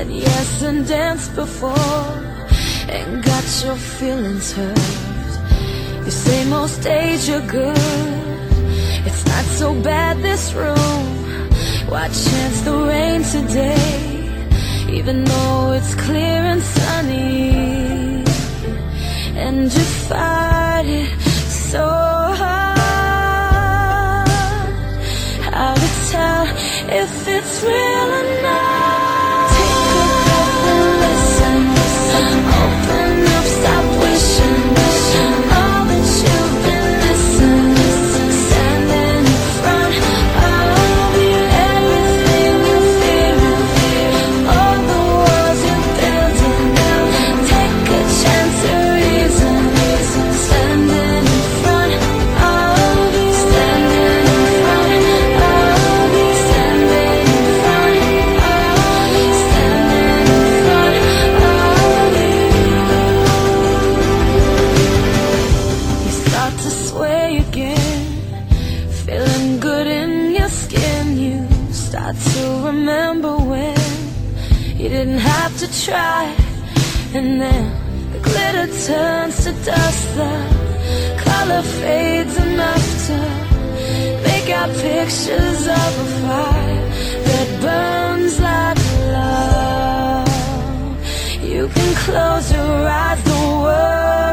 said yes and danced before and got your feelings hurt. You say most days you're good, it's not so bad this room. Why chance the rain today, even though it's clear and sunny? And you fight it so hard. How to tell if it's real or not? Take a breath and listen. Open up, stop wishing. All that you've been missing. Standing in front of you, everything you're fearing, all the walls you're building. Take a chance to reason. Standing in front of you, standing in front of you, standing in front of you, standing in front of you. You start to sway again, feeling good in your skin. You start to remember when you didn't have to try, and then the glitter turns to dust. The color fades enough to make out pictures of a fire that burns like love. You can close your eyes, the world